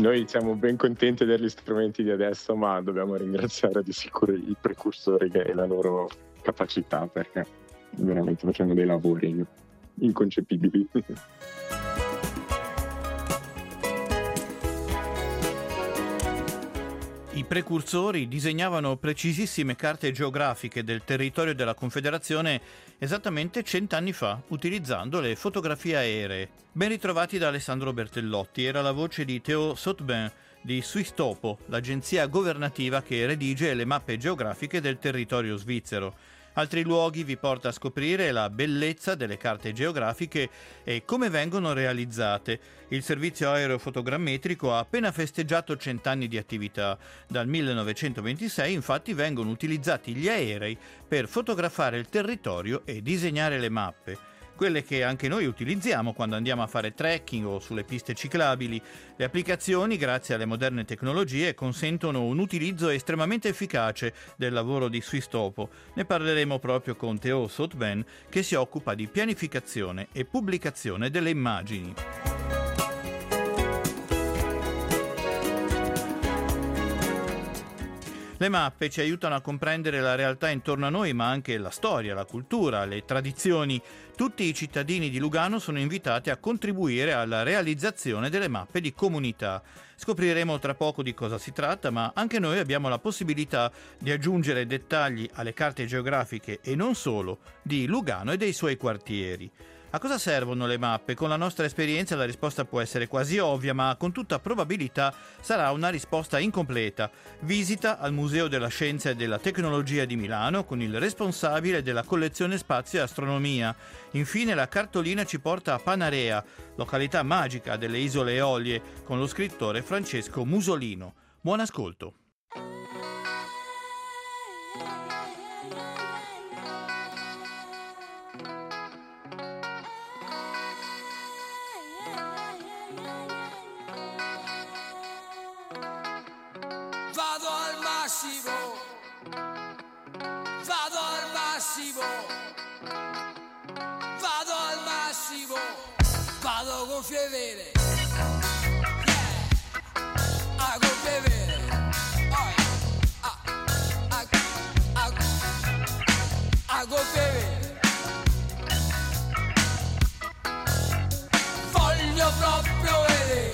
Noi siamo ben contenti degli strumenti di adesso, ma dobbiamo ringraziare di sicuro i precursori e la loro capacità, perché veramente facciamo dei lavori inconcepibili. I precursori disegnavano precisissime carte geografiche del territorio della Confederazione esattamente 100 anni fa, utilizzando le fotografie aeree. Ben ritrovati da Alessandro Bertellotti, era la voce di Théo Sautbin di Swisstopo, l'agenzia governativa che redige le mappe geografiche del territorio svizzero. Altri luoghi vi porta a scoprire la bellezza delle carte geografiche e come vengono realizzate. Il servizio aerofotogrammetrico ha appena festeggiato 100 anni di attività. Dal 1926 infatti vengono utilizzati gli aerei per fotografare il territorio e disegnare le mappe. Quelle che anche noi utilizziamo quando andiamo a fare trekking o sulle piste ciclabili. Le applicazioni, grazie alle moderne tecnologie, consentono un utilizzo estremamente efficace del lavoro di Swisstopo. Ne parleremo proprio con Théo Sautbin, che si occupa di pianificazione e pubblicazione delle immagini. Le mappe ci aiutano a comprendere la realtà intorno a noi, ma anche la storia, la cultura, le tradizioni. Tutti i cittadini di Lugano sono invitati a contribuire alla realizzazione delle mappe di comunità. Scopriremo tra poco di cosa si tratta, ma anche noi abbiamo la possibilità di aggiungere dettagli alle carte geografiche e non solo, di Lugano e dei suoi quartieri. A cosa servono le mappe? Con la nostra esperienza la risposta può essere quasi ovvia, ma con tutta probabilità sarà una risposta incompleta. Visita al Museo della Scienza e della Tecnologia di Milano con il responsabile della collezione Spazio e Astronomia. Infine la cartolina ci porta a Panarea, località magica delle Isole Eolie, con lo scrittore Francesco Musolino. Buon ascolto! Vado gonfie vere, a gonfie vere, a gonfie vere. Voglio proprio vedere,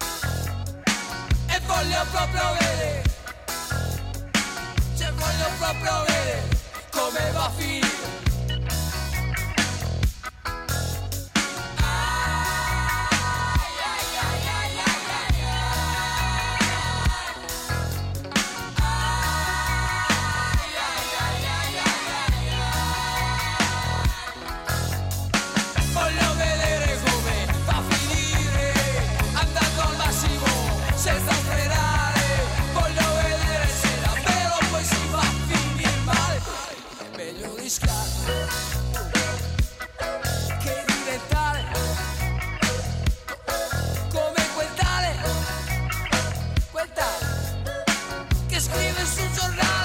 e voglio proprio vedere, cioè voglio proprio vedere come va a finire. Senza frenare, voglio vedere se davvero poi si va a finire male. È meglio rischiare che diventare come quel tale che scrive sul giornale.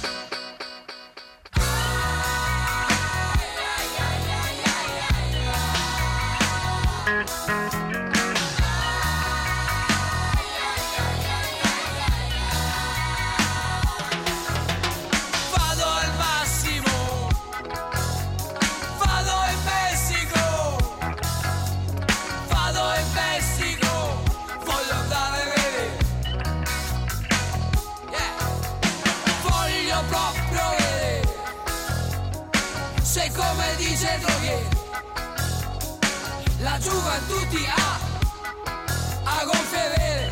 Se come dice Droghieri, la gioventù ti ha a gonfie vele.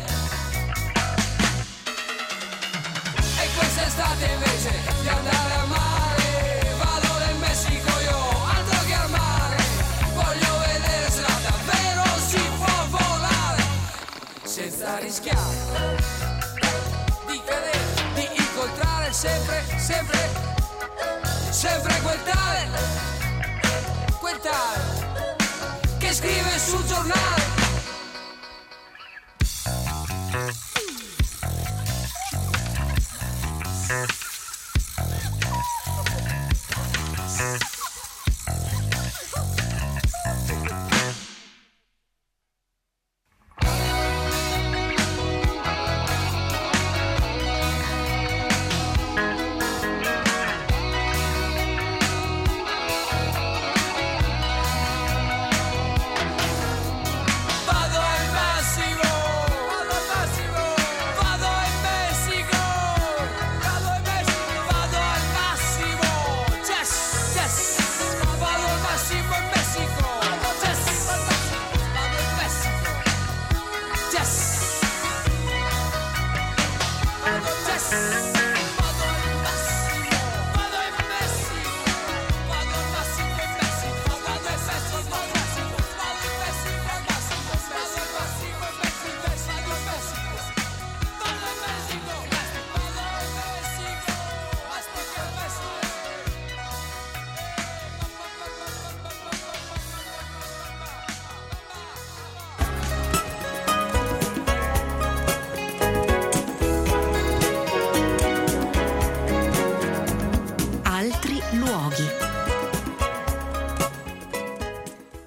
E quest'estate invece di andare a mare, vado nel Messico io, altro che al mare. Voglio vedere se davvero si può volare senza rischiare di cadere, di incontrare sempre quel tale che scrive sul giornale.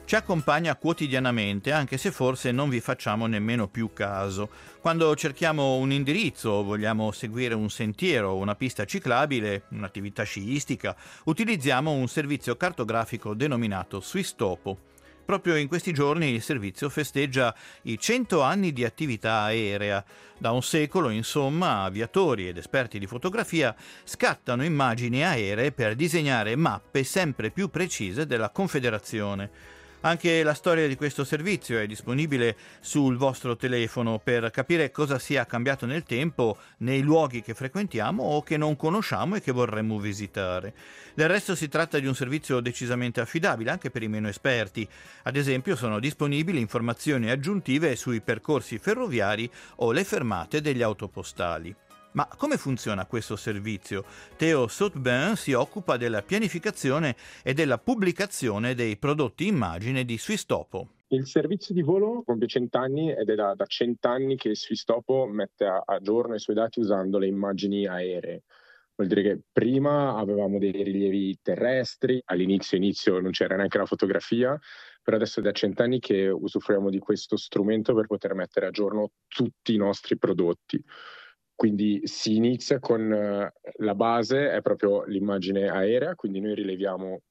ci accompagna quotidianamente, anche se forse non vi facciamo nemmeno più caso. Quando cerchiamo un indirizzo o vogliamo seguire un sentiero o una pista ciclabile, un'attività sciistica, utilizziamo un servizio cartografico denominato Swisstopo. Proprio in questi giorni il servizio festeggia i 100 anni di attività aerea. Da un secolo, insomma, aviatori ed esperti di fotografia scattano immagini aeree per disegnare mappe sempre più precise della Confederazione. Anche la storia di questo servizio è disponibile sul vostro telefono per capire cosa sia cambiato nel tempo nei luoghi che frequentiamo o che non conosciamo e che vorremmo visitare. Del resto si tratta di un servizio decisamente affidabile anche per i meno esperti. Ad esempio sono disponibili informazioni aggiuntive sui percorsi ferroviari o le fermate degli autopostali. Ma come funziona questo servizio? Theo Soutbain si occupa della pianificazione e della pubblicazione dei prodotti immagine di Swisstopo. Il servizio di volo compie 100 anni ed è da 100 anni che Swisstopo mette a giorno i suoi dati usando le immagini aeree. Vuol dire che prima avevamo dei rilievi terrestri, all'inizio non c'era neanche la fotografia, però adesso è da 100 anni che usufruiamo di questo strumento per poter mettere a giorno tutti i nostri prodotti. Quindi si inizia con la base, è proprio l'immagine aerea, quindi noi rileviamo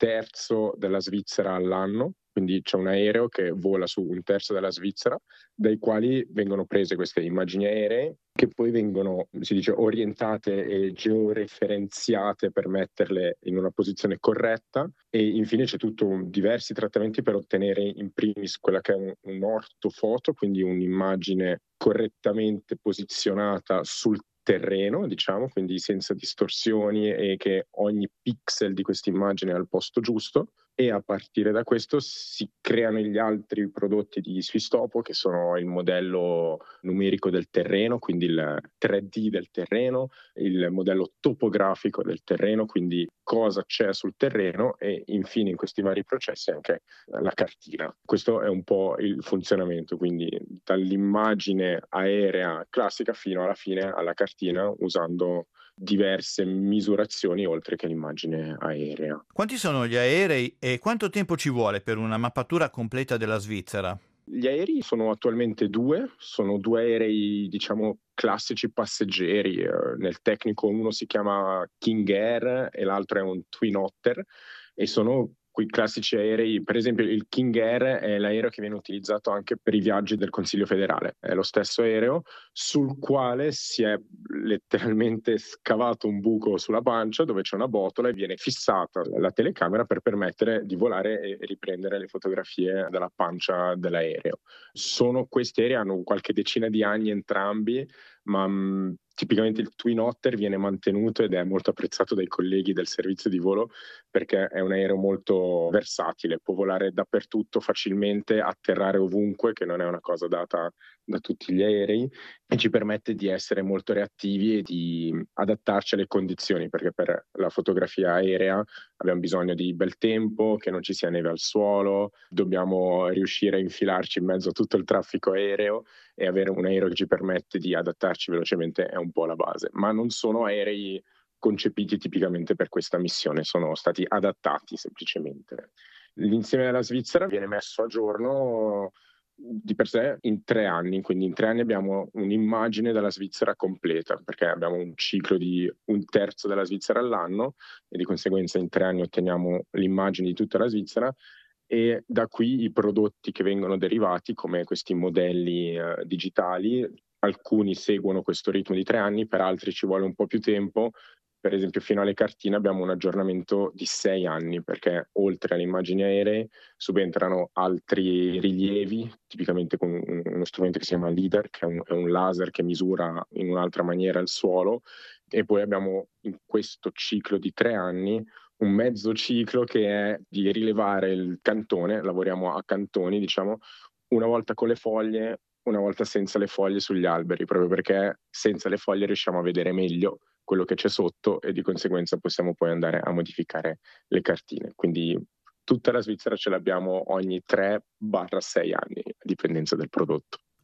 1/3 della Svizzera all'anno, quindi c'è un aereo che vola su 1/3 della Svizzera, dai quali vengono prese queste immagini aeree che poi vengono, si dice, orientate e georeferenziate per metterle in una posizione corretta, e infine c'è diversi trattamenti per ottenere in primis quella che è un ortofoto, quindi un'immagine correttamente posizionata sul terreno, diciamo, quindi senza distorsioni e che ogni pixel di questa immagine è al posto giusto. E a partire da questo si creano gli altri prodotti di Swisstopo, che sono il modello numerico del terreno, quindi il 3D del terreno, il modello topografico del terreno, quindi cosa c'è sul terreno, e infine in questi vari processi anche la cartina. Questo è un po' il funzionamento, quindi dall'immagine aerea classica fino alla fine alla cartina, usando diverse misurazioni oltre che l'immagine aerea. Quanti sono gli aerei e quanto tempo ci vuole per una mappatura completa della Svizzera? Gli aerei sono attualmente sono due aerei, diciamo, classici passeggeri. Nel tecnico uno si chiama King Air e l'altro è un Twin Otter, e sono quei classici aerei. Per esempio il King Air è l'aereo che viene utilizzato anche per i viaggi del Consiglio federale, è lo stesso aereo sul quale si è letteralmente scavato un buco sulla pancia dove c'è una botola e viene fissata la telecamera per permettere di volare e riprendere le fotografie dalla pancia dell'aereo. Questi aerei hanno qualche decina di anni entrambi, ma tipicamente il Twin Otter viene mantenuto ed è molto apprezzato dai colleghi del servizio di volo perché è un aereo molto versatile, può volare dappertutto facilmente, atterrare ovunque, che non è una cosa data da tutti gli aerei, e ci permette di essere molto reattivi e di adattarci alle condizioni, perché per la fotografia aerea abbiamo bisogno di bel tempo, che non ci sia neve al suolo, dobbiamo riuscire a infilarci in mezzo a tutto il traffico aereo, e avere un aereo che ci permette di adattarci velocemente è un po' la base. Ma non sono aerei concepiti tipicamente per questa missione, sono stati adattati semplicemente. L'insieme della Svizzera viene messo a giorno di per sé in 3 anni, quindi in 3 anni abbiamo un'immagine della Svizzera completa, perché abbiamo un ciclo di 1/3 della Svizzera all'anno e di conseguenza in 3 anni otteniamo l'immagine di tutta la Svizzera, e da qui i prodotti che vengono derivati come questi modelli digitali. Alcuni seguono questo ritmo di 3 anni, per altri ci vuole un po' più tempo. Per esempio fino alle cartine abbiamo un aggiornamento di 6 anni, perché oltre alle immagini aeree subentrano altri rilievi, tipicamente con uno strumento che si chiama LIDAR, che è un laser che misura in un'altra maniera il suolo, e poi abbiamo in questo ciclo di 3 anni un mezzo ciclo che è di rilevare il cantone, lavoriamo a cantoni, diciamo, una volta con le foglie, una volta senza le foglie sugli alberi, proprio perché senza le foglie riusciamo a vedere meglio quello che c'è sotto e di conseguenza possiamo poi andare a modificare le cartine. Quindi tutta la Svizzera ce l'abbiamo ogni 3-6 anni, a dipendenza del prodotto.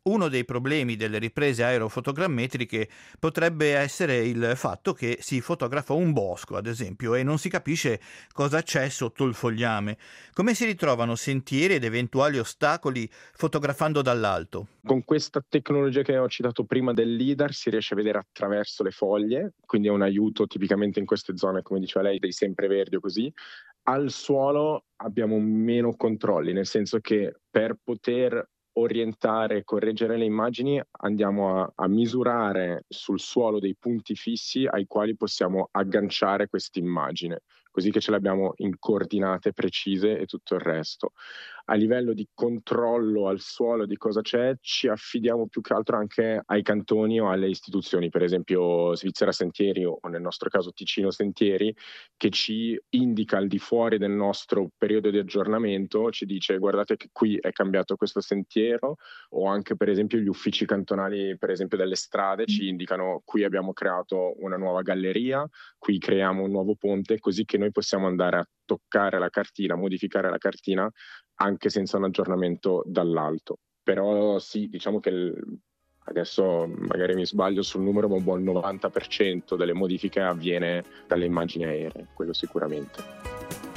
Uno dei problemi delle riprese aerofotogrammetriche potrebbe essere il fatto che si fotografa un bosco, ad esempio, e non si capisce cosa c'è sotto il fogliame. Come si ritrovano sentieri ed eventuali ostacoli fotografando dall'alto? Con questa tecnologia che ho citato prima del LiDAR si riesce a vedere attraverso le foglie, quindi è un aiuto tipicamente in queste zone, come diceva lei, dei sempreverdi o così. Al suolo abbiamo meno controlli, nel senso che per poter orientare e correggere le immagini andiamo a misurare sul suolo dei punti fissi ai quali possiamo agganciare questa immagine, così che ce l'abbiamo in coordinate precise e tutto il resto. A livello di controllo al suolo di cosa c'è, ci affidiamo più che altro anche ai cantoni o alle istituzioni, per esempio Svizzera Sentieri o nel nostro caso Ticino Sentieri, che ci indica al di fuori del nostro periodo di aggiornamento, ci dice guardate che qui è cambiato questo sentiero, o anche per esempio gli uffici cantonali per esempio delle strade ci indicano qui abbiamo creato una nuova galleria, qui creiamo un nuovo ponte, così che noi possiamo andare a toccare la cartina, modificare la cartina anche senza un aggiornamento dall'alto. Però sì, diciamo che adesso magari mi sbaglio sul numero, ma un buon 90% delle modifiche avviene dalle immagini aeree, quello sicuramente.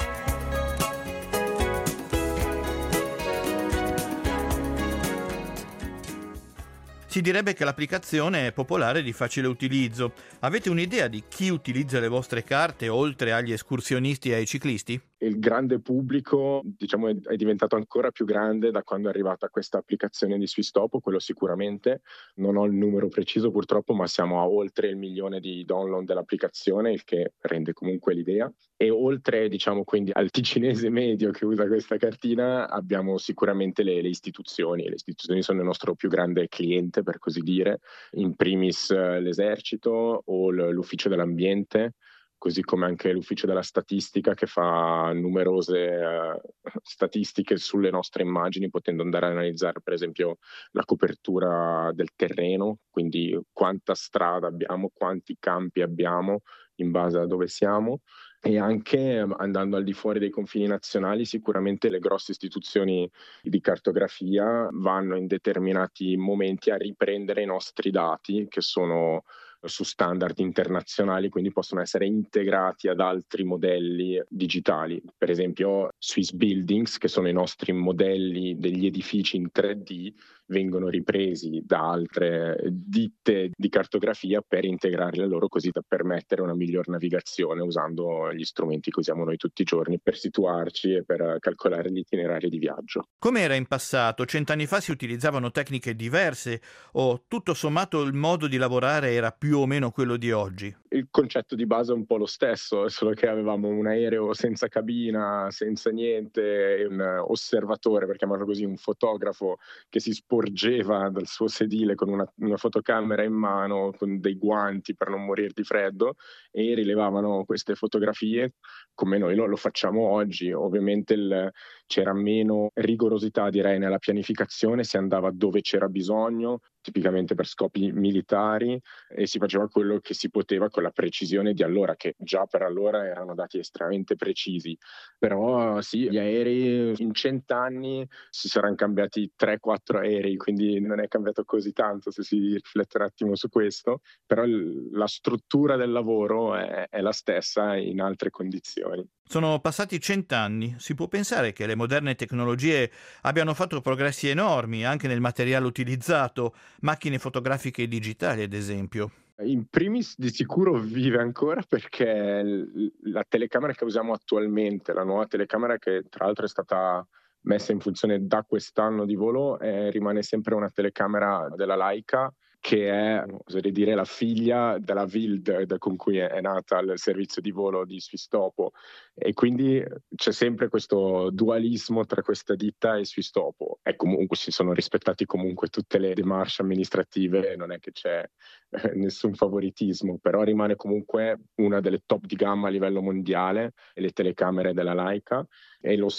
Si direbbe che l'applicazione è popolare e di facile utilizzo. Avete un'idea di chi utilizza le vostre carte oltre agli escursionisti e ai ciclisti? Il grande pubblico, diciamo, è diventato ancora più grande da quando è arrivata questa applicazione di Swisstopo, quello sicuramente. Non ho il numero preciso purtroppo, ma siamo a oltre 1 milione di download dell'applicazione, il che rende comunque l'idea. E oltre, diciamo, quindi al ticinese medio che usa questa cartina, abbiamo sicuramente le istituzioni. Le istituzioni sono il nostro più grande cliente, per così dire, in primis l'esercito o l'ufficio dell'ambiente, così come anche l'ufficio della statistica che fa numerose statistiche sulle nostre immagini, potendo andare a analizzare per esempio la copertura del terreno, quindi quanta strada abbiamo, quanti campi abbiamo in base a dove siamo. E anche andando al di fuori dei confini nazionali, sicuramente le grosse istituzioni di cartografia vanno in determinati momenti a riprendere i nostri dati che sono su standard internazionali, quindi possono essere integrati ad altri modelli digitali. Per esempio Swiss Buildings, che sono i nostri modelli degli edifici in 3D, vengono ripresi da altre ditte di cartografia per integrarli a loro, così da permettere una miglior navigazione usando gli strumenti che usiamo noi tutti i giorni per situarci e per calcolare gli itinerari di viaggio. Come era in passato? 100 anni fa si utilizzavano tecniche diverse o tutto sommato il modo di lavorare era più o meno quello di oggi? Il concetto di base è un po' lo stesso, solo che avevamo un aereo senza cabina, senza niente, un osservatore, per chiamarlo così, un fotografo che si sporgeva dal suo sedile con una fotocamera in mano, con dei guanti per non morire di freddo, e rilevavano queste fotografie come noi lo facciamo oggi. Ovviamente c'era meno rigorosità, direi, nella pianificazione, si andava dove c'era bisogno, tipicamente per scopi militari, e si faceva quello che si poteva con la precisione di allora, che già per allora erano dati estremamente precisi. Però sì, gli aerei in 100 anni si saranno cambiati 3-4 aerei, quindi non è cambiato così tanto se si riflette un attimo su questo, però la struttura del lavoro è la stessa in altre condizioni. Sono passati 100 anni. Si può pensare che le moderne tecnologie abbiano fatto progressi enormi anche nel materiale utilizzato, macchine fotografiche digitali ad esempio. In primis di sicuro vive ancora perché la telecamera che usiamo attualmente, la nuova telecamera che tra l'altro è stata messa in funzione da quest'anno di volo, rimane sempre una telecamera della Leica, che è, oserei dire, la figlia della Wild con cui è nata il servizio di volo di Swisstopo, e quindi c'è sempre questo dualismo tra questa ditta e Swisstopo, e comunque si sono rispettati comunque tutte le démarche amministrative, non è che c'è nessun favoritismo, però rimane comunque una delle top di gamma a livello mondiale, le telecamere della Leica, e lo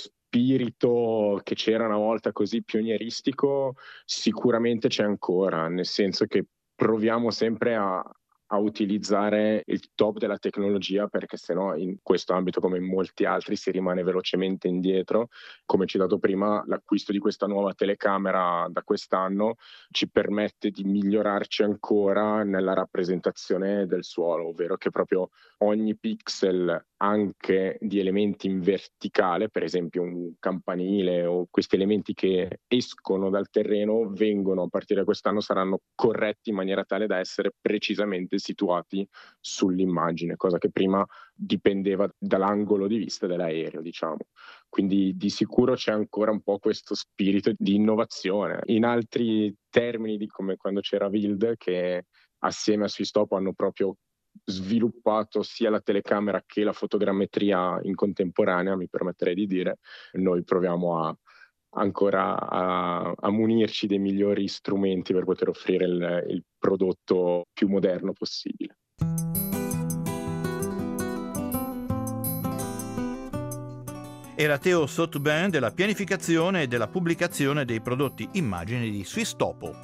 spirito che c'era una volta così pionieristico sicuramente c'è ancora, nel senso che proviamo sempre a a utilizzare il top della tecnologia, perché sennò in questo ambito come in molti altri si rimane velocemente indietro. Come citato prima, l'acquisto di questa nuova telecamera da quest'anno ci permette di migliorarci ancora nella rappresentazione del suolo, ovvero che proprio ogni pixel, anche di elementi in verticale, per esempio un campanile o questi elementi che escono dal terreno, vengono a partire da quest'anno, saranno corretti in maniera tale da essere precisamente situati sull'immagine, cosa che prima dipendeva dall'angolo di vista dell'aereo, diciamo. Quindi di sicuro c'è ancora un po' questo spirito di innovazione. In altri termini, di come quando c'era Wild, che assieme a Swiftoppo hanno proprio sviluppato sia la telecamera che la fotogrammetria in contemporanea, mi permetterei di dire, noi proviamo ancora a munirci dei migliori strumenti per poter offrire il prodotto più moderno possibile. Era Theo Sautebin della pianificazione e della pubblicazione dei prodotti immagini di Swiftoppo.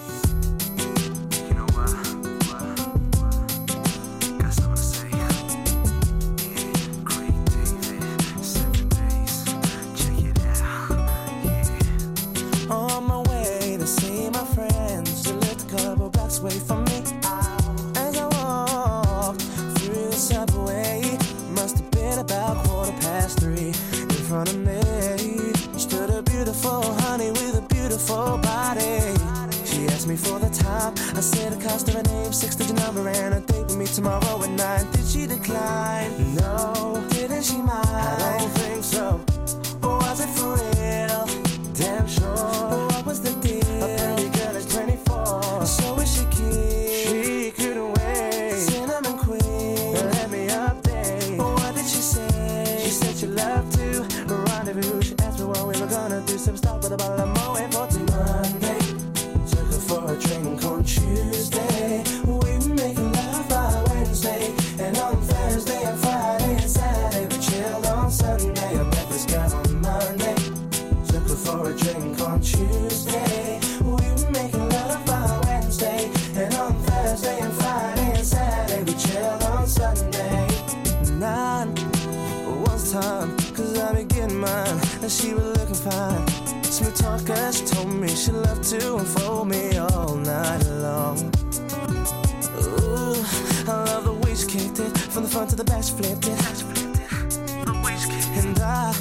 Away from me as I walked through the subway. Must have been about 3:15. In front of me stood a beautiful honey with a beautiful body. She asked me for the time. I said the cost of her name, 6-digit number, and a date with me tomorrow at 9. Did she decline? No. Didn't she mind? I don't think so. Or was it for real? Damn sure. What was the deal? A pretty girl is 24. So is she cute? She couldn't wait. Cinnamon queen, let me update. What did she say? She said she loved to rendezvous. She asked me what we were gonna do. Some stuff with a bottle of Moet for Monday. Took her for a drink on Tuesday. We were making love by Wednesday. And on Thursday and Friday and Saturday we chilled on Sunday. I met this guy on Monday. Took her for a drink on Tuesday. We were making love by Wednesday. And on Thursday and Friday and Saturday we chilled on Sunday. 9 was time, cause I be getting mine. And she was looking fine. Smooth talker, she told me she loved to unfold me all night long. Ooh, I love the way she kicked it. From the front to the back she flipped it. And I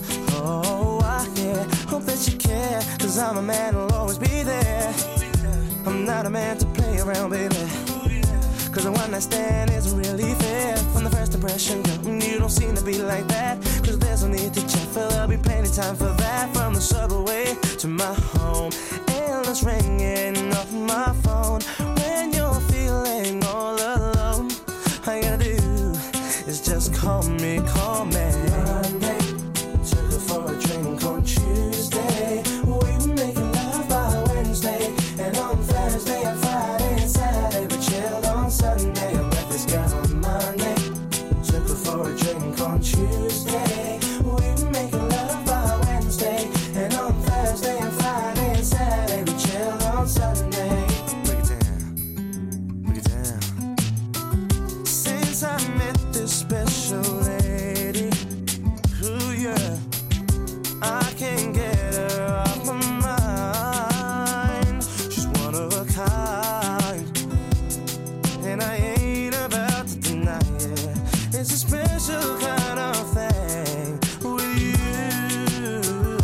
hope that you care, cause I'm a man who'll always be there. I'm not a man to play around, baby, cause a one night stand isn't really fair. From the first impression, girl, you don't seem to be like that. Cause there's no need to check, for there'll be plenty time for that. From the subway to my home, endless ringing off my phone. When you're feeling all alone, all you gotta do is just call me, call me. Monday, took her for a drink on Tuesday. We were making love by Wednesday. And on Thursday and Friday and Saturday we chilled on Sunday. I met this guy on Monday. Took her for a drink on Tuesday. We were making love by Wednesday. And on Thursday and Friday and Saturday we chilled on Sunday. Break it down, break it down. Since I met this special lady, ooh yeah, I can't get her off my mind. She's one of a kind, and I ain't about to deny it. It's a special kind of thing with you.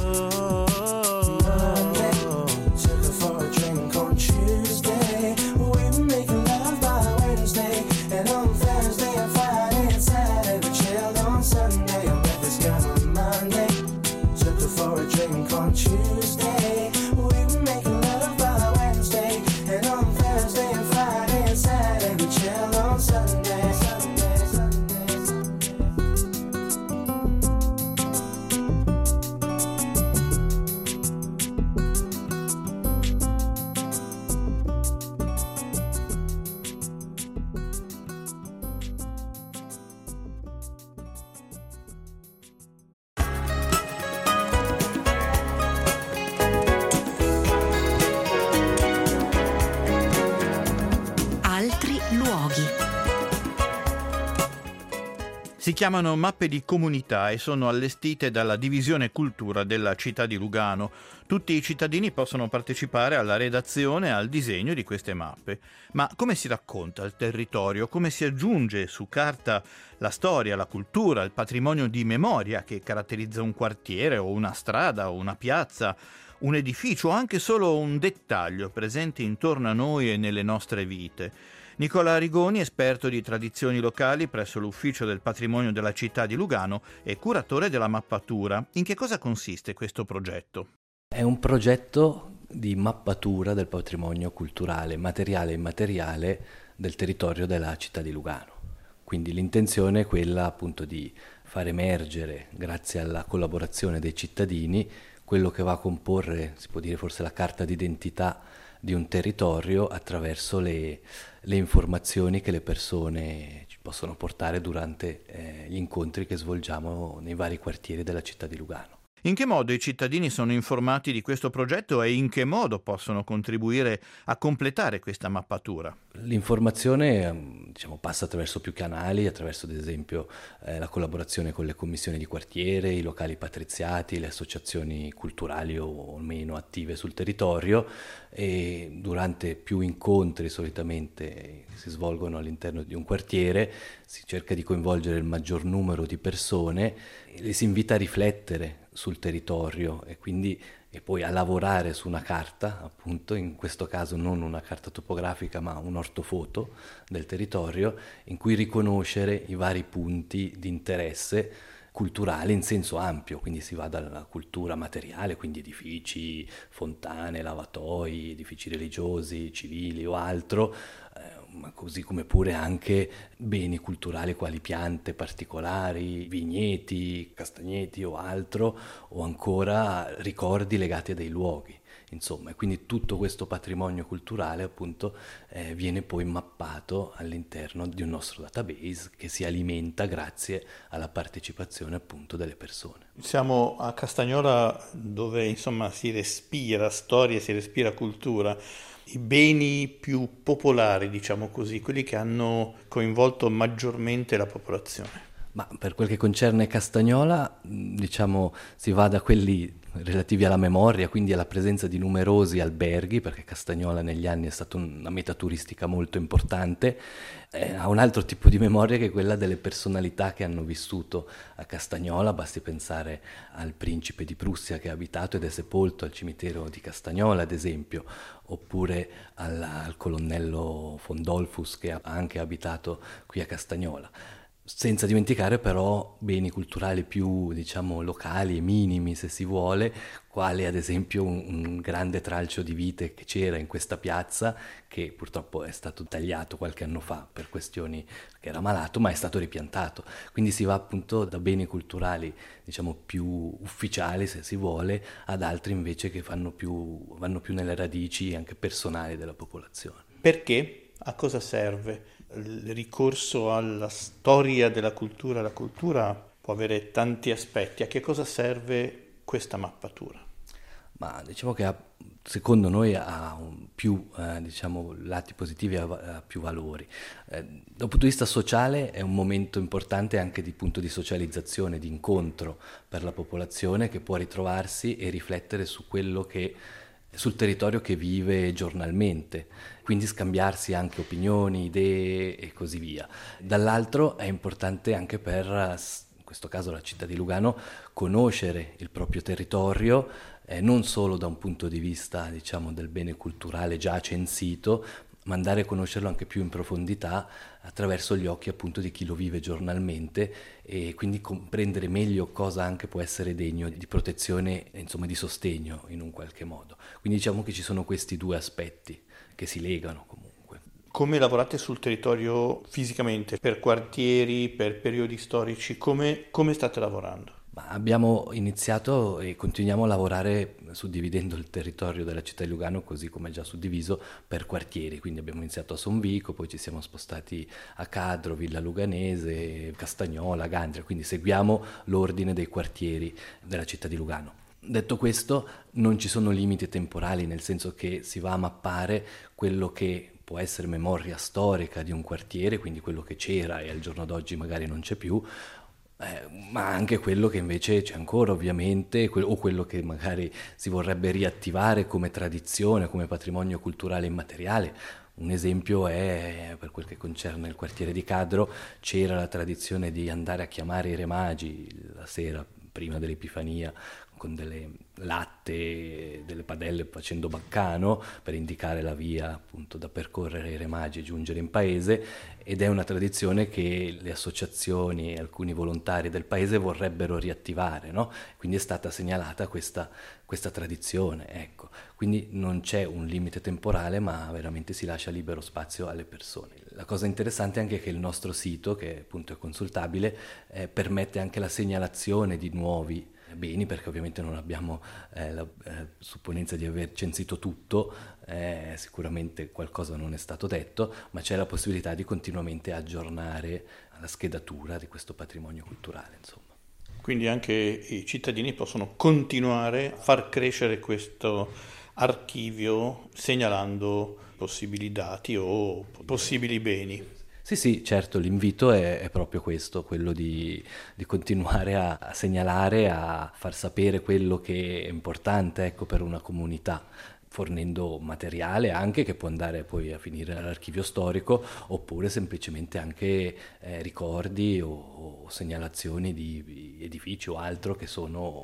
Monday, took her for a drink on Tuesday. We were making love by Wednesday. And on Thursday and Friday and Saturday we chilled on Sunday. I met this guy on Monday. Took her for a drink on Tuesday. We were making love by Wednesday. And on Thursday and Friday and Saturday we chilled on Sunday. Sunday, Sunday, Sunday. luoghi. Si chiamano mappe di comunità e sono allestite dalla Divisione Cultura della città di Lugano. Tutti i cittadini possono partecipare alla redazione e al disegno di queste mappe. Ma come si racconta il territorio? Come si aggiunge su carta la storia, la cultura, il patrimonio di memoria che caratterizza un quartiere o una strada o una piazza, un edificio o anche solo un dettaglio presente intorno a noi e nelle nostre vite? Nicola Rigoni, esperto di tradizioni locali presso l'Ufficio del Patrimonio della città di Lugano e curatore della mappatura. In che cosa consiste questo progetto? È un progetto di mappatura del patrimonio culturale, materiale e immateriale del territorio della città di Lugano. Quindi l'intenzione è quella appunto di far emergere, grazie alla collaborazione dei cittadini, quello che va a comporre, si può dire forse la carta d'identità di un territorio attraverso le informazioni che le persone ci possono portare durante gli incontri che svolgiamo nei vari quartieri della città di Lugano. In che modo i cittadini sono informati di questo progetto e in che modo possono contribuire a completare questa mappatura? L'informazione passa attraverso più canali, attraverso ad esempio la collaborazione con le commissioni di quartiere, i locali patriziati, le associazioni culturali o meno attive sul territorio, e durante più incontri solitamente si svolgono all'interno di un quartiere si cerca di coinvolgere il maggior numero di persone e le si invita a riflettere sul territorio e poi a lavorare su una carta, appunto, in questo caso non una carta topografica ma un ortofoto del territorio, in cui riconoscere i vari punti di interesse culturale in senso ampio, quindi si va dalla cultura materiale, quindi edifici, fontane, lavatoi, edifici religiosi, civili o altro, ma così come pure anche beni culturali quali piante particolari, vigneti, castagneti o altro, o ancora ricordi legati a dei luoghi. Insomma, e quindi tutto questo patrimonio culturale appunto viene poi mappato all'interno di un nostro database che si alimenta grazie alla partecipazione appunto delle persone. Siamo a Castagnola dove insomma si respira storia, si respira cultura. I beni più popolari, diciamo così, quelli che hanno coinvolto maggiormente la popolazione. Ma per quel che concerne Castagnola, si va da quelli relativi alla memoria, quindi alla presenza di numerosi alberghi, perché Castagnola negli anni è stata una meta turistica molto importante, a un altro tipo di memoria che è quella delle personalità che hanno vissuto a Castagnola. Basti pensare al principe di Prussia che ha abitato ed è sepolto al cimitero di Castagnola, ad esempio, oppure al colonnello Fondolfus che ha anche abitato qui a Castagnola. Senza dimenticare però beni culturali più, locali e minimi, se si vuole, quale ad esempio un grande tralcio di vite che c'era in questa piazza, che purtroppo è stato tagliato qualche anno fa per questioni che era malato, ma è stato ripiantato. Quindi si va appunto da beni culturali, più ufficiali, se si vuole, ad altri invece che vanno più nelle radici anche personali della popolazione. Perché? A cosa serve il ricorso alla storia della cultura? La cultura può avere tanti aspetti. A che cosa serve questa mappatura? Ma diciamo che secondo noi ha più lati positivi e ha più valori. Dal punto di vista sociale è un momento importante anche di punto di socializzazione, di incontro per la popolazione che può ritrovarsi e riflettere sul territorio che vive giornalmente, quindi scambiarsi anche opinioni, idee e così via. Dall'altro è importante anche per, in questo caso la città di Lugano, conoscere il proprio territorio, non solo da un punto di vista del bene culturale già censito, ma andare a conoscerlo anche più in profondità attraverso gli occhi appunto di chi lo vive giornalmente e quindi comprendere meglio cosa anche può essere degno di protezione e di sostegno in un qualche modo. Quindi che ci sono questi due aspetti che si legano comunque. Come lavorate sul territorio fisicamente, per quartieri, per periodi storici, come state lavorando? Abbiamo iniziato e continuiamo a lavorare suddividendo il territorio della città di Lugano così come è già suddiviso per quartieri, quindi abbiamo iniziato a Sonvico, poi ci siamo spostati a Cadro, Villa Luganese, Castagnola, Gandria, quindi seguiamo l'ordine dei quartieri della città di Lugano. Detto questo, non ci sono limiti temporali, nel senso che si va a mappare quello che può essere memoria storica di un quartiere, quindi quello che c'era e al giorno d'oggi magari non c'è più, ma anche quello che invece c'è ancora ovviamente, o quello che magari si vorrebbe riattivare come tradizione, come patrimonio culturale immateriale. Un esempio è, per quel che concerne il quartiere di Cadro, c'era la tradizione di andare a chiamare i re magi la sera prima dell'Epifania con delle latte, delle padelle facendo baccano per indicare la via appunto da percorrere ai re magi e giungere in paese, ed è una tradizione che le associazioni e alcuni volontari del paese vorrebbero riattivare, no? Quindi è stata segnalata questa tradizione, ecco. Quindi non c'è un limite temporale, ma veramente si lascia libero spazio alle persone. La cosa interessante è anche che il nostro sito, che appunto è consultabile, permette anche la segnalazione di nuovi beni, perché ovviamente non abbiamo la supponenza di aver censito tutto, sicuramente qualcosa non è stato detto, ma c'è la possibilità di continuamente aggiornare la schedatura di questo patrimonio culturale, insomma. Quindi anche i cittadini possono continuare a far crescere questo archivio segnalando possibili dati o possibili beni. Sì, certo, l'invito è proprio questo, quello di continuare a segnalare, a far sapere quello che è importante, ecco, per una comunità, fornendo materiale anche che può andare poi a finire all'archivio storico, oppure semplicemente anche ricordi o segnalazioni di edifici o altro che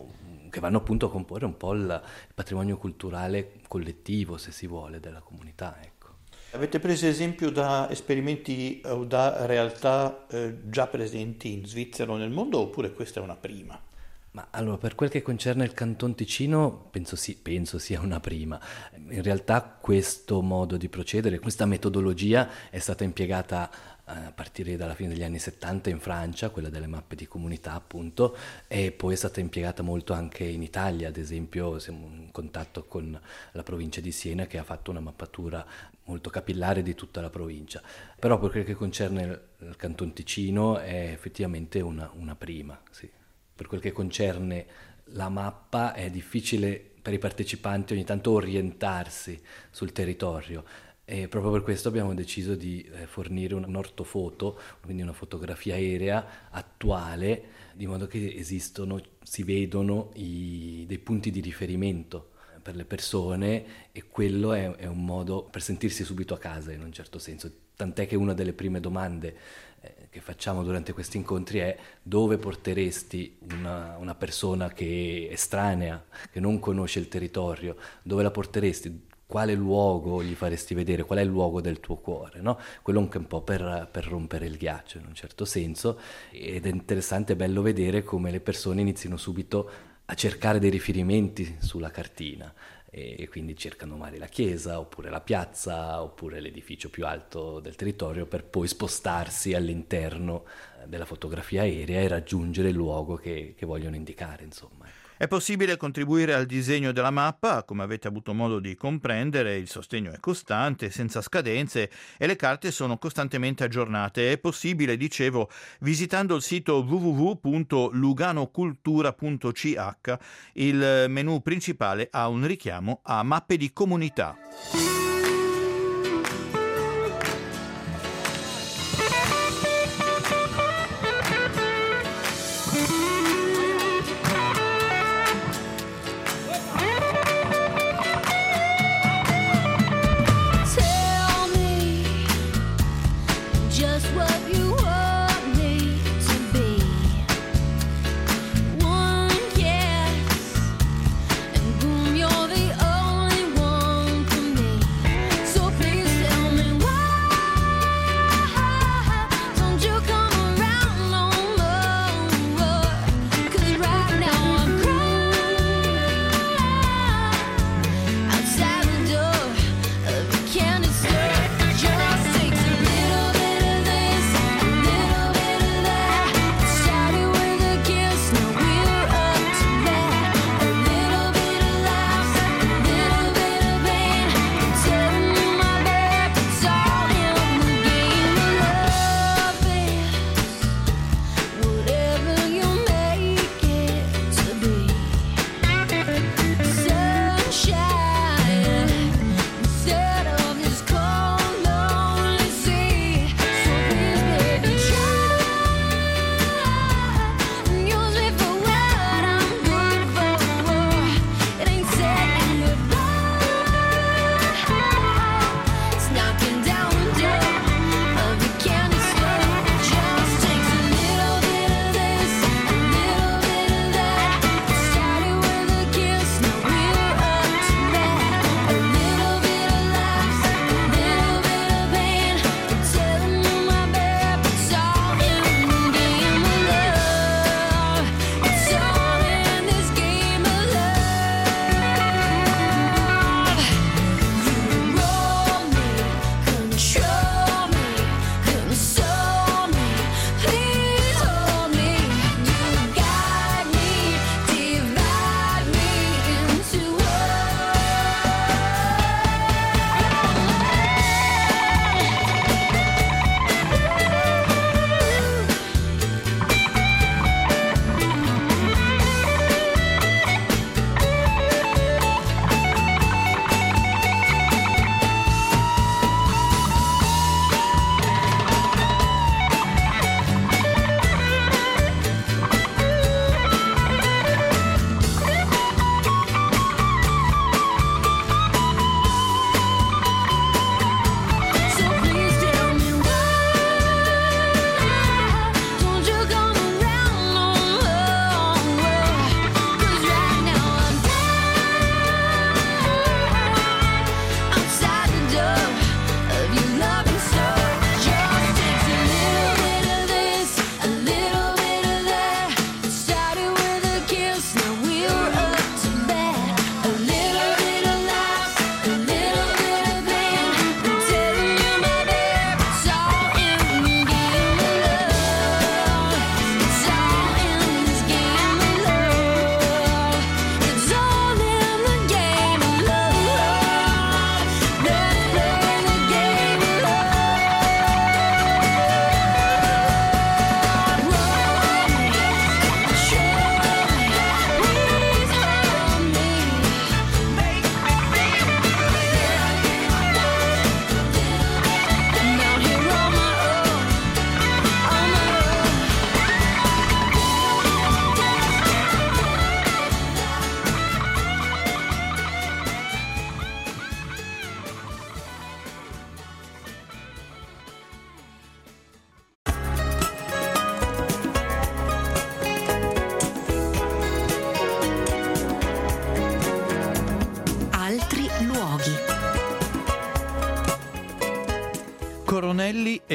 vanno appunto a comporre un po' il patrimonio culturale collettivo, se si vuole, della comunità, ecco. Avete preso esempio da esperimenti o da realtà già presenti in Svizzera o nel mondo, oppure questa è una prima? Ma allora, per quel che concerne il Canton Ticino, penso sia una prima. In realtà questo modo di procedere, questa metodologia è stata impiegata a partire dalla fine degli anni 70 in Francia, quella delle mappe di comunità appunto, e poi è stata impiegata molto anche in Italia. Ad esempio siamo in contatto con la provincia di Siena, che ha fatto una mappatura molto capillare di tutta la provincia. Però per quel che concerne il Canton Ticino è effettivamente una prima, sì. Per quel che concerne la mappa è difficile per i partecipanti ogni tanto orientarsi sul territorio, e proprio per questo abbiamo deciso di fornire un ortofoto, quindi una fotografia aerea attuale, di modo che si vedono dei punti di riferimento per le persone, e quello è un modo per sentirsi subito a casa in un certo senso. Tant'è che una delle prime domande che facciamo durante questi incontri è: dove porteresti una persona che è estranea, che non conosce il territorio, dove la porteresti? Quale luogo gli faresti vedere? Qual è il luogo del tuo cuore? No? Quello anche un po' per rompere il ghiaccio in un certo senso, ed è interessante e bello vedere come le persone inizino subito a cercare dei riferimenti sulla cartina, e quindi cercano magari la chiesa, oppure la piazza, oppure l'edificio più alto del territorio, per poi spostarsi all'interno della fotografia aerea e raggiungere il luogo che vogliono indicare, insomma. È possibile contribuire al disegno della mappa, come avete avuto modo di comprendere, il sostegno è costante, senza scadenze, e le carte sono costantemente aggiornate. È possibile, dicevo, visitando il sito www.luganocultura.ch. Il menu principale ha un richiamo a mappe di comunità.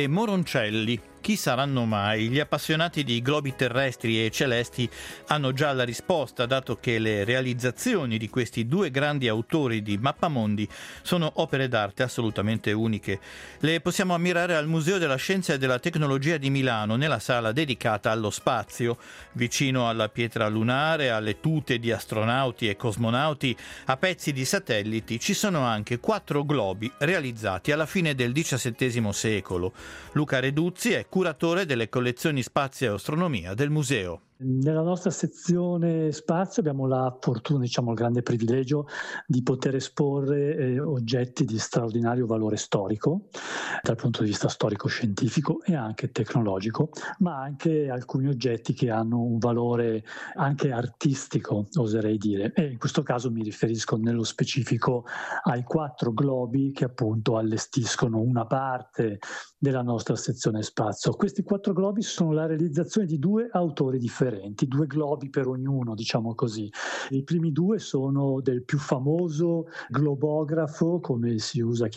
Le Moroncelli. Chi saranno mai? Gli appassionati di globi terrestri e celesti hanno già la risposta, dato che le realizzazioni di questi due grandi autori di mappamondi sono opere d'arte assolutamente uniche. Le possiamo ammirare al Museo della Scienza e della Tecnologia di Milano, nella sala dedicata allo spazio. Vicino alla pietra lunare, alle tute di astronauti e cosmonauti, a pezzi di satelliti, ci sono anche 4 globi realizzati alla fine del XVII secolo. Luca Reduzzi è curatore delle collezioni Spazio e Astronomia del museo. Nella nostra sezione spazio abbiamo la fortuna, il grande privilegio di poter esporre oggetti di straordinario valore storico, dal punto di vista storico-scientifico e anche tecnologico, ma anche alcuni oggetti che hanno un valore anche artistico, oserei dire. E in questo caso mi riferisco nello specifico ai 4 globi che appunto allestiscono una parte della nostra sezione spazio. Questi 4 globi sono la realizzazione di 2 autori differenti, 2 globi per ognuno, diciamo così. I primi 2 sono del più famoso globografo, come si usa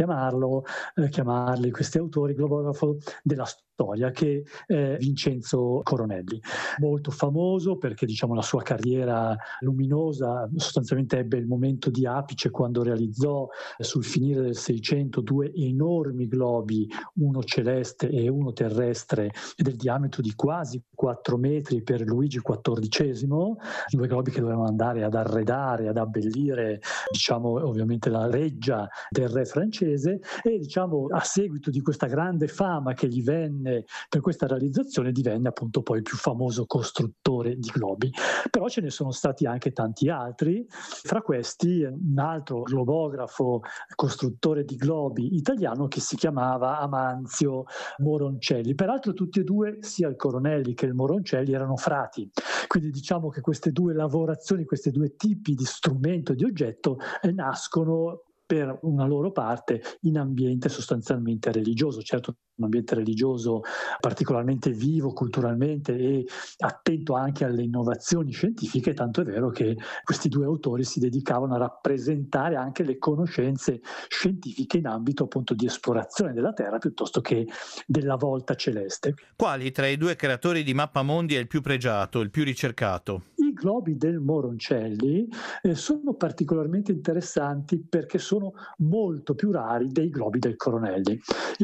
chiamarli questi autori, globografo della storia, che è Vincenzo Coronelli. Molto famoso perché la sua carriera luminosa sostanzialmente ebbe il momento di apice quando realizzò sul finire del 600 2 enormi globi, uno celeste e uno terrestre, del diametro di quasi 4 metri per Luigi XIV, 2 globi che dovevano andare ad arredare, ad abbellire ovviamente la reggia del re francese, e a seguito di questa grande fama che gli venne per questa realizzazione divenne appunto poi il più famoso costruttore di globi. Però ce ne sono stati anche tanti altri, fra questi un altro globografo, costruttore di globi italiano, che si chiamava Amanzio Moroncelli. Peraltro tutti e 2, sia il Coronelli che il Moroncelli, erano frati, quindi che queste 2 lavorazioni, questi 2 tipi di strumento e di oggetto nascono per una loro parte in ambiente sostanzialmente religioso, certo un ambiente religioso particolarmente vivo culturalmente e attento anche alle innovazioni scientifiche, tanto è vero che questi 2 autori si dedicavano a rappresentare anche le conoscenze scientifiche in ambito appunto di esplorazione della Terra piuttosto che della volta celeste. Quali tra i 2 creatori di mappamondi è il più pregiato, il più ricercato? I globi del Moroncelli sono particolarmente interessanti perché sono molto più rari dei globi del Coronelli.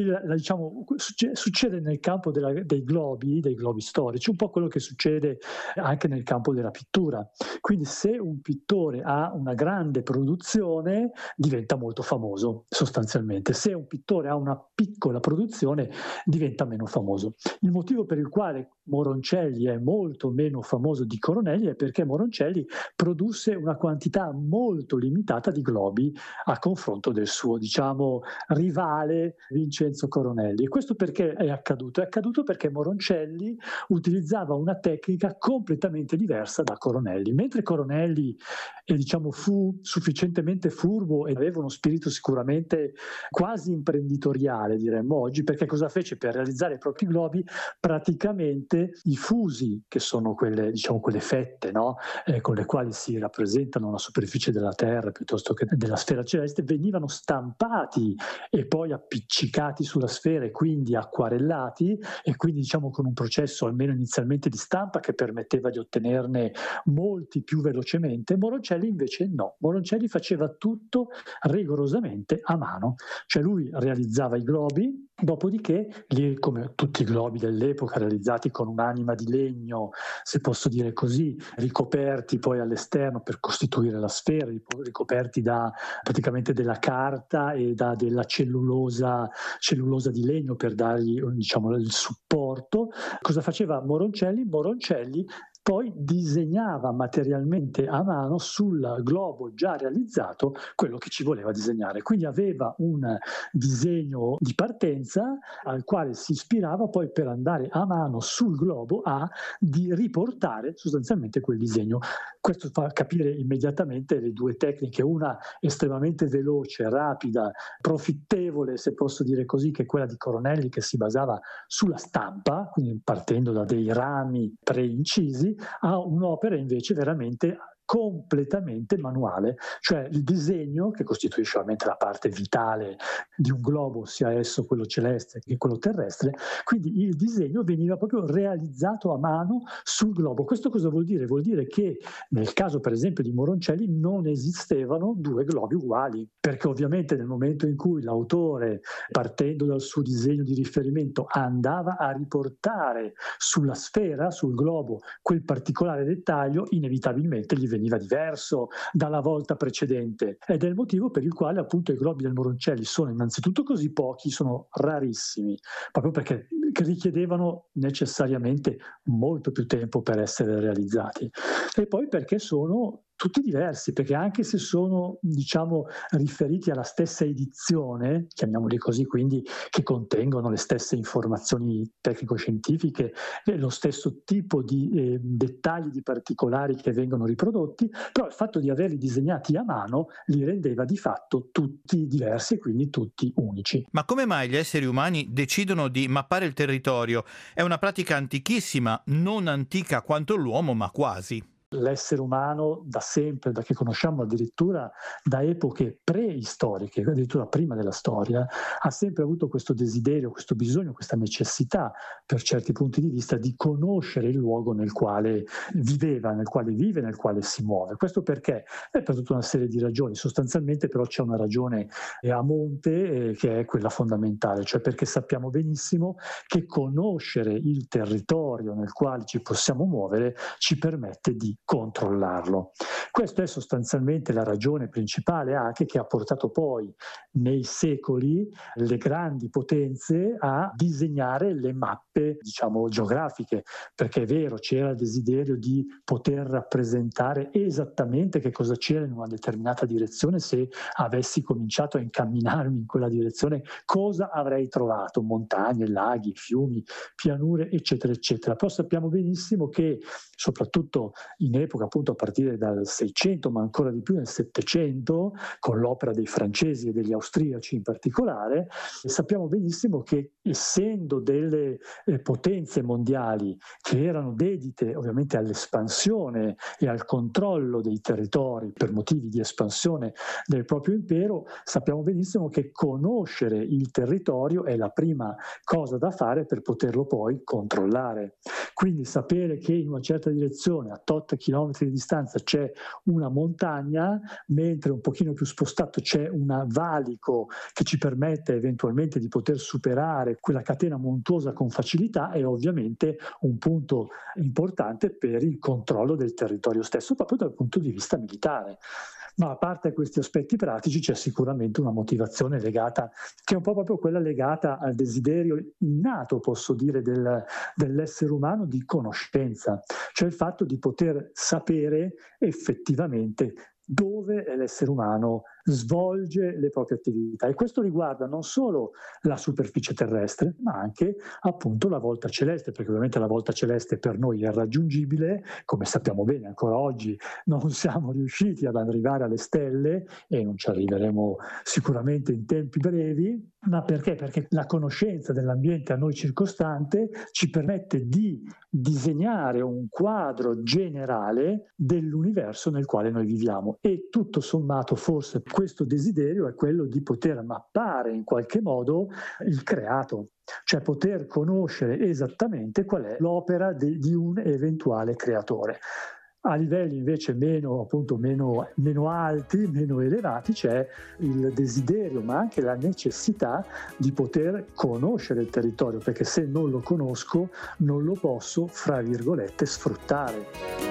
Succede nel campo dei globi storici un po' quello che succede anche nel campo della pittura. Quindi se un pittore ha una grande produzione diventa molto famoso sostanzialmente, se un pittore ha una piccola produzione diventa meno famoso. Il motivo per il quale Moroncelli è molto meno famoso di Coronelli è perché Moroncelli produsse una quantità molto limitata di globi a confronto del suo rivale Vincenzo Coronelli. E questo perché è accaduto? È accaduto perché Moroncelli utilizzava una tecnica completamente diversa da Coronelli. Mentre Coronelli fu sufficientemente furbo e aveva uno spirito sicuramente quasi imprenditoriale, diremmo oggi, perché cosa fece per realizzare i propri globi? Praticamente i fusi, che sono quelle fette, no? Con le quali si rappresentano la superficie della Terra piuttosto che della sfera celeste, venivano stampati e poi appiccicati sulla sfera e quindi acquarellati, e quindi con un processo almeno inizialmente di stampa che permetteva di ottenerne molti più velocemente. Moroncelli invece no, Moroncelli faceva tutto rigorosamente a mano, cioè lui realizzava i globi, dopodiché come tutti i globi dell'epoca realizzati con un'anima di legno, se posso dire così, ricoperti poi all'esterno per costituire la sfera, ricoperti praticamente della carta e della cellulosa di legno per dargli il supporto. Cosa faceva Moroncelli? Moroncelli poi disegnava materialmente a mano sul globo già realizzato quello che ci voleva disegnare. Quindi aveva un disegno di partenza al quale si ispirava poi per andare a mano sul globo di riportare sostanzialmente quel disegno. Questo fa capire immediatamente le 2 tecniche, una estremamente veloce, rapida, profittevole, se posso dire così, che è quella di Coronelli, che si basava sulla stampa, quindi partendo da dei rami preincisi, a un'opera invece veramente completamente manuale, cioè il disegno, che costituisce ovviamente la parte vitale di un globo, sia esso quello celeste che quello terrestre, quindi il disegno veniva proprio realizzato a mano sul globo. Questo cosa vuol dire? Vuol dire che nel caso per esempio di Moroncelli non esistevano due globi uguali, perché ovviamente nel momento in cui l'autore, partendo dal suo disegno di riferimento, andava a riportare sulla sfera, sul globo, quel particolare dettaglio, inevitabilmente gli veniva diverso dalla volta precedente, ed è il motivo per il quale appunto i globi del Moroncelli sono innanzitutto così pochi, sono rarissimi, proprio perché richiedevano necessariamente molto più tempo per essere realizzati, e poi perché sono tutti diversi, perché anche se sono, diciamo, riferiti alla stessa edizione, chiamiamoli così, quindi che contengono le stesse informazioni tecnico-scientifiche e lo stesso tipo di dettagli, di particolari che vengono riprodotti, però il fatto di averli disegnati a mano li rendeva di fatto tutti diversi e quindi tutti unici. Ma come mai gli esseri umani decidono di mappare il territorio? È una pratica antichissima, non antica quanto l'uomo, ma quasi. L'essere umano da sempre, da che conosciamo addirittura da epoche preistoriche, addirittura prima della storia, ha sempre avuto questo desiderio, questo bisogno, questa necessità, per certi punti di vista, di conoscere il luogo nel quale viveva, nel quale vive, nel quale si muove. Questo perché? È per tutta una serie di ragioni. Sostanzialmente però c'è una ragione a monte che è quella fondamentale, cioè perché sappiamo benissimo che conoscere il territorio nel quale ci possiamo muovere ci permette di controllarlo. Questa è sostanzialmente la ragione principale anche che ha portato poi nei secoli le grandi potenze a disegnare le mappe, diciamo, geografiche, perché è vero, c'era il desiderio di poter rappresentare esattamente che cosa c'era in una determinata direzione. Se avessi cominciato a incamminarmi in quella direzione, cosa avrei trovato? Montagne, laghi, fiumi, pianure, eccetera, eccetera. Però sappiamo benissimo che, soprattutto in epoca appunto a partire dal 600, ma ancora di più nel 700, con l'opera dei francesi e degli austriaci in particolare, sappiamo benissimo che, essendo delle potenze mondiali che erano dedite ovviamente all'espansione e al controllo dei territori per motivi di espansione del proprio impero, sappiamo benissimo che conoscere il territorio è la prima cosa da fare per poterlo poi controllare. Quindi sapere che in una certa direzione, a tot chilometri di distanza, c'è una montagna, mentre un pochino più spostato c'è un valico che ci permette eventualmente di poter superare quella catena montuosa con facilità, è ovviamente un punto importante per il controllo del territorio stesso, proprio dal punto di vista militare. Ma a parte questi aspetti pratici c'è sicuramente una motivazione legata, che è un po' proprio quella legata al desiderio innato, posso dire, dell'essere umano di conoscenza, cioè il fatto di poter sapere effettivamente dove l'essere umano svolge le proprie attività, e questo riguarda non solo la superficie terrestre ma anche appunto la volta celeste, perché ovviamente la volta celeste per noi è raggiungibile, come sappiamo bene ancora oggi non siamo riusciti ad arrivare alle stelle e non ci arriveremo sicuramente in tempi brevi. Ma perché? Perché la conoscenza dell'ambiente a noi circostante ci permette di disegnare un quadro generale dell'universo nel quale noi viviamo, e tutto sommato forse questo desiderio è quello di poter mappare in qualche modo il creato, cioè poter conoscere esattamente qual è l'opera di un eventuale creatore. A livelli invece meno alti, meno elevati, c'è il desiderio ma anche la necessità di poter conoscere il territorio, perché se non lo conosco non lo posso, fra virgolette, sfruttare.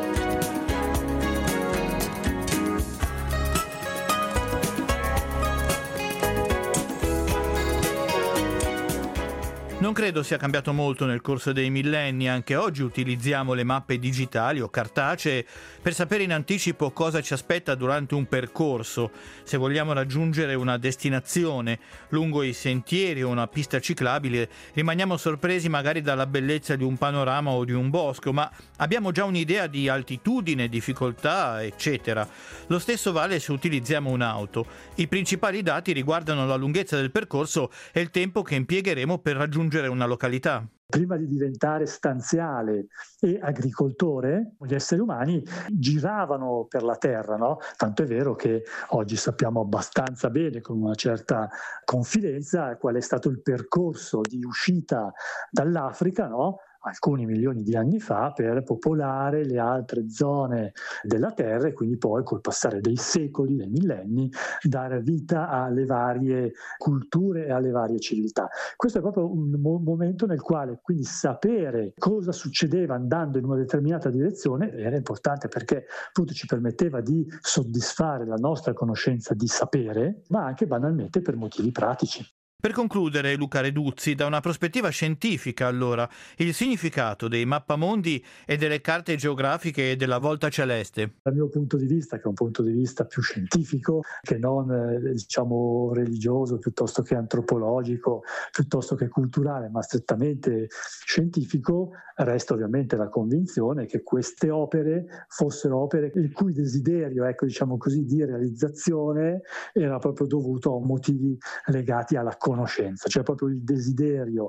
Non credo sia cambiato molto nel corso dei millenni, anche oggi utilizziamo le mappe digitali o cartacee per sapere in anticipo cosa ci aspetta durante un percorso. Se vogliamo raggiungere una destinazione lungo i sentieri o una pista ciclabile, rimaniamo sorpresi magari dalla bellezza di un panorama o di un bosco, ma abbiamo già un'idea di altitudine, difficoltà, eccetera. Lo stesso vale se utilizziamo un'auto. I principali dati riguardano la lunghezza del percorso e il tempo che impiegheremo per raggiungere una località. Prima di diventare stanziale e agricoltore, gli esseri umani giravano per la terra, no? Tanto è vero che oggi sappiamo abbastanza bene, con una certa confidenza, qual è stato il percorso di uscita dall'Africa, no? Alcuni milioni di anni fa, per popolare le altre zone della Terra e quindi poi col passare dei secoli, dei millenni, dare vita alle varie culture e alle varie civiltà. Questo è proprio un momento nel quale quindi sapere cosa succedeva andando in una determinata direzione era importante, perché appunto ci permetteva di soddisfare la nostra conoscenza di sapere, ma anche banalmente per motivi pratici. Per concludere, Luca Reduzzi, da una prospettiva scientifica, allora, il significato dei mappamondi e delle carte geografiche della volta celeste. Dal mio punto di vista, che è un punto di vista più scientifico, che non diciamo religioso, piuttosto che antropologico, piuttosto che culturale, ma strettamente scientifico, resta ovviamente la convinzione che queste opere fossero opere il cui desiderio, ecco, diciamo così, di realizzazione era proprio dovuto a motivi legati alla conoscenza, cioè proprio il desiderio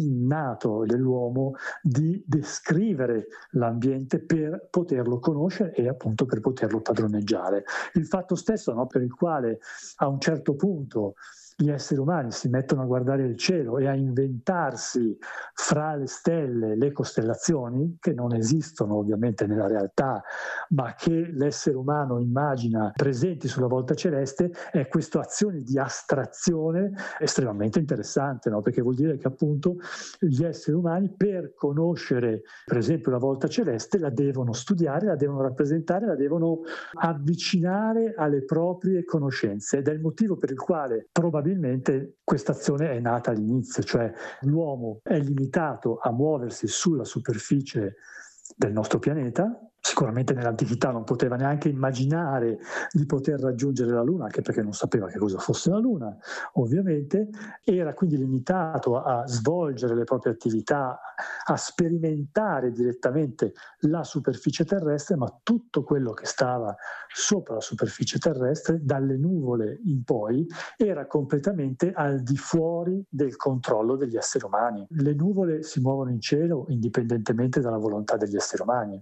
innato dell'uomo di descrivere l'ambiente per poterlo conoscere e appunto per poterlo padroneggiare. Il fatto stesso, no, per il quale a un certo punto gli esseri umani si mettono a guardare il cielo e a inventarsi fra le stelle le costellazioni, che non esistono ovviamente nella realtà, ma che l'essere umano immagina presenti sulla volta celeste, è questa azione di astrazione estremamente interessante, no? Perché vuol dire che appunto gli esseri umani, per conoscere per esempio la volta celeste, la devono studiare, la devono rappresentare, la devono avvicinare alle proprie conoscenze, ed è il motivo per il quale probabilmente questa azione è nata all'inizio, cioè l'uomo è limitato a muoversi sulla superficie del nostro pianeta. Sicuramente nell'antichità non poteva neanche immaginare di poter raggiungere la Luna, anche perché non sapeva che cosa fosse la Luna, ovviamente. Era quindi limitato a svolgere le proprie attività, a sperimentare direttamente la superficie terrestre, ma tutto quello che stava sopra la superficie terrestre, dalle nuvole in poi, era completamente al di fuori del controllo degli esseri umani. Le nuvole si muovono in cielo indipendentemente dalla volontà degli esseri umani.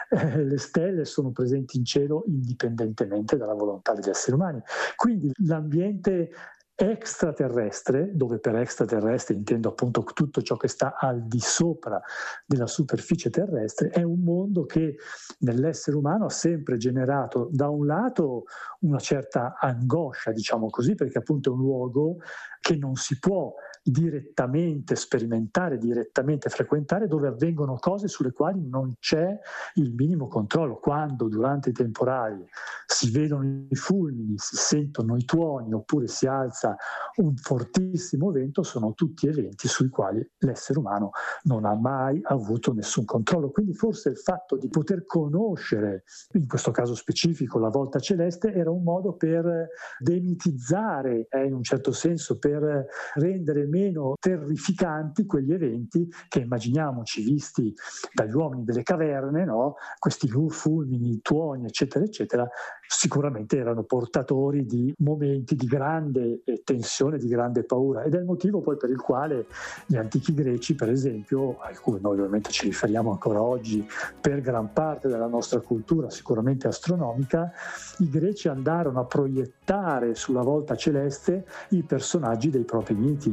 Le stelle sono presenti in cielo indipendentemente dalla volontà degli esseri umani. Quindi l'ambiente extraterrestre, dove per extraterrestre intendo appunto tutto ciò che sta al di sopra della superficie terrestre, è un mondo che nell'essere umano ha sempre generato da un lato una certa angoscia, diciamo così, perché appunto è un luogo che non si può direttamente sperimentare, direttamente frequentare, dove avvengono cose sulle quali non c'è il minimo controllo. Quando durante i temporali si vedono i fulmini, si sentono i tuoni oppure si alza un fortissimo vento, sono tutti eventi sui quali l'essere umano non ha mai avuto nessun controllo. Quindi forse il fatto di poter conoscere, in questo caso specifico, la volta celeste, era un modo per demitizzare, in un certo senso, per rendere meno terrificanti quegli eventi che, immaginiamoci, visti dagli uomini delle caverne, no? Questi fulmini, tuoni, eccetera, eccetera, sicuramente erano portatori di momenti di grande tensione, di grande paura, ed è il motivo poi per il quale gli antichi greci, per esempio, a cui noi ovviamente ci riferiamo ancora oggi per gran parte della nostra cultura, sicuramente astronomica, i greci andarono a proiettare sulla volta celeste i personaggi dei propri miti.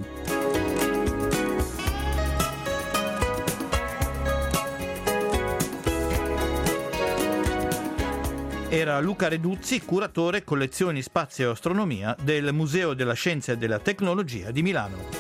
Era Luca Reduzzi, curatore collezioni spazio e astronomia del Museo della Scienza e della Tecnologia di Milano.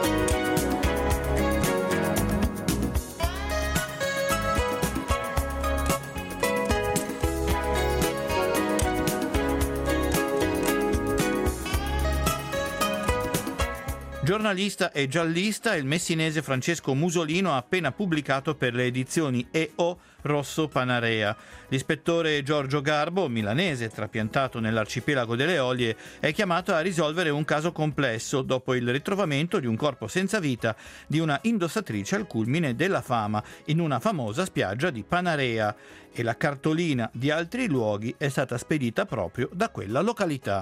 Giornalista e giallista, il messinese Francesco Musolino ha appena pubblicato per le edizioni EO Rosso Panarea. L'ispettore Giorgio Garbo, milanese trapiantato nell'arcipelago delle Eolie, è chiamato a risolvere un caso complesso dopo il ritrovamento di un corpo senza vita di una indossatrice al culmine della fama in una famosa spiaggia di Panarea, e la cartolina di altri luoghi è stata spedita proprio da quella località.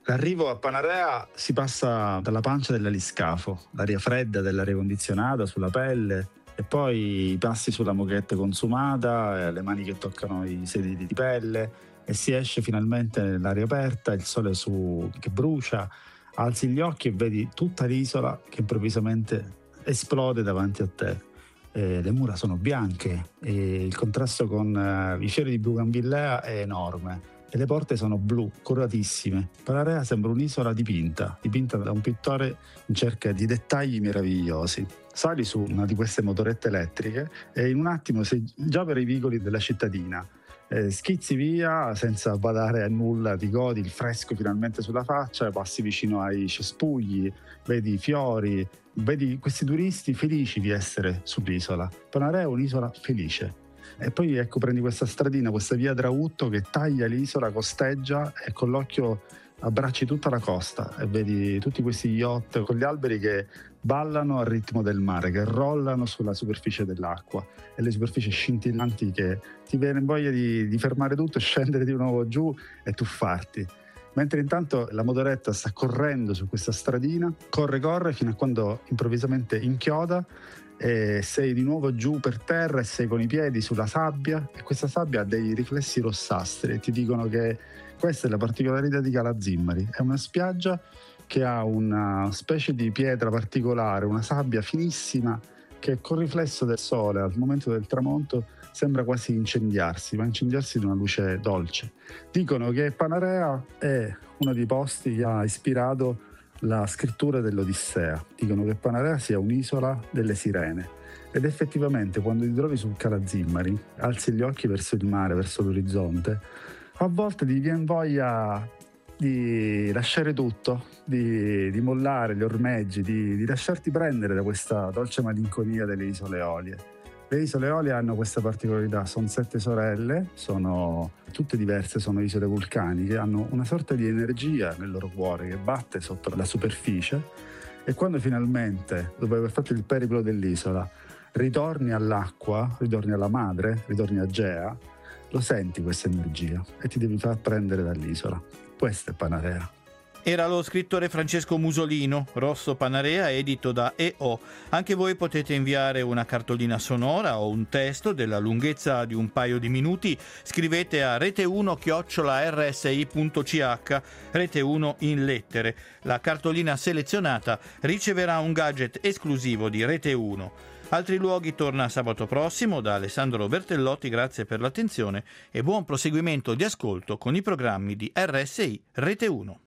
L'arrivo a Panarea si passa dalla pancia dell'aliscafo, l'aria fredda dell'aria condizionata sulla pelle, e poi i passi sulla moquette consumata, le mani che toccano i sedili di pelle, e si esce finalmente nell'aria aperta, il sole che brucia, alzi gli occhi e vedi tutta l'isola che improvvisamente esplode davanti a te. Le mura sono bianche e il contrasto con i fiori di Bougainvillea è enorme. E le porte sono blu, coloratissime. Panarea sembra un'isola dipinta da un pittore in cerca di dettagli meravigliosi. Sali su una di queste motorette elettriche e in un attimo sei già per i vicoli della cittadina. Schizzi via senza badare a nulla, ti godi il fresco finalmente sulla faccia, passi vicino ai cespugli, vedi i fiori, vedi questi turisti felici di essere sull'isola. Panarea è un'isola felice. E poi ecco, prendi questa stradina, questa via Drautto che taglia l'isola, costeggia, e con l'occhio abbracci tutta la costa e vedi tutti questi yacht con gli alberi che ballano al ritmo del mare, che rollano sulla superficie dell'acqua, e le superfici scintillanti che ti viene voglia di fermare tutto, scendere di nuovo giù e tuffarti. Mentre intanto la motoretta sta correndo su questa stradina, corre fino a quando improvvisamente inchioda e sei di nuovo giù per terra e sei con i piedi sulla sabbia, e questa sabbia ha dei riflessi rossastri e ti dicono che questa è la particolarità di Cala Zimmari. È una spiaggia che ha una specie di pietra particolare, una sabbia finissima che col riflesso del sole al momento del tramonto sembra quasi incendiarsi, ma incendiarsi di una luce dolce. Dicono che Panarea è uno dei posti che ha ispirato la scrittura dell'Odissea. Dicono che Panarea sia un'isola delle sirene, ed effettivamente quando ti trovi sul Cala Zimmari, alzi gli occhi verso il mare, verso l'orizzonte, a volte ti viene voglia di lasciare tutto, di mollare gli ormeggi, di lasciarti prendere da questa dolce malinconia delle isole Eolie. Le isole Eolie hanno questa particolarità: sono 7 sorelle, sono tutte diverse, sono isole vulcaniche, hanno una sorta di energia nel loro cuore che batte sotto la superficie, e quando finalmente, dopo aver fatto il periplo dell'isola, ritorni all'acqua, ritorni alla madre, ritorni a Gea, lo senti questa energia e ti devi far prendere dall'isola. Questa è Panarea. Era lo scrittore Francesco Musolino, Rosso Panarea, edito da EO. Anche voi potete inviare una cartolina sonora o un testo della lunghezza di un paio di minuti. Scrivete a rete1@rsi.ch, Rete1 in lettere. La cartolina selezionata riceverà un gadget esclusivo di Rete1. Altri luoghi torna sabato prossimo da Alessandro Bertellotti. Grazie per l'attenzione e buon proseguimento di ascolto con i programmi di RSI Rete1.